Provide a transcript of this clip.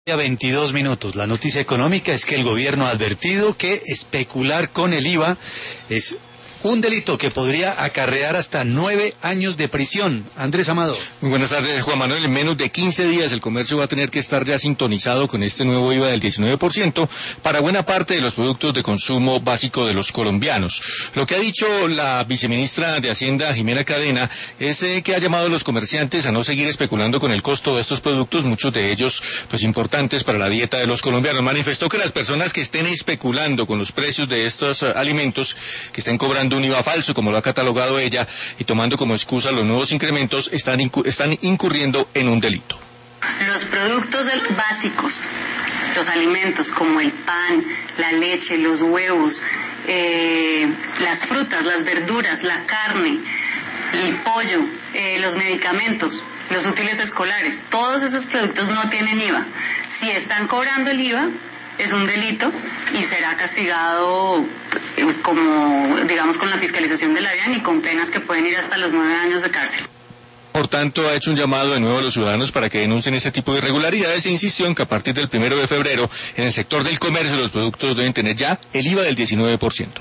A 22 minutos. La noticia económica es que el gobierno ha advertido que especular con el IVA es un delito que podría acarrear hasta 9 años de prisión. Andrés Amado. Muy buenas tardes, Juan Manuel. En menos de 15 días el comercio va a tener que estar ya sintonizado con este nuevo IVA del 19% para buena parte de los productos de consumo básico de los colombianos. Lo que ha dicho la viceministra de Hacienda, Jimena Cadena, es que ha llamado a los comerciantes a no seguir especulando con el costo de estos productos, muchos de ellos pues importantes para la dieta de los colombianos. Manifestó que las personas que estén especulando con los precios de estos alimentos, que estén cobrando un IVA falso, como lo ha catalogado ella, y tomando como excusa los nuevos incrementos, están incurriendo en un delito. Los productos básicos, los alimentos como el pan, la leche, los huevos, las frutas, las verduras, la carne, el pollo, los medicamentos, los útiles escolares, todos esos productos no tienen IVA. Si están cobrando el IVA, es un delito y será castigado digamos con la fiscalización de la DIAN y con penas que pueden ir hasta los 9 años de cárcel. Por tanto, ha hecho un llamado de nuevo a los ciudadanos para que denuncien este tipo de irregularidades e insistió en que a partir del 1 de febrero en el sector del comercio los productos deben tener ya el IVA del 19%.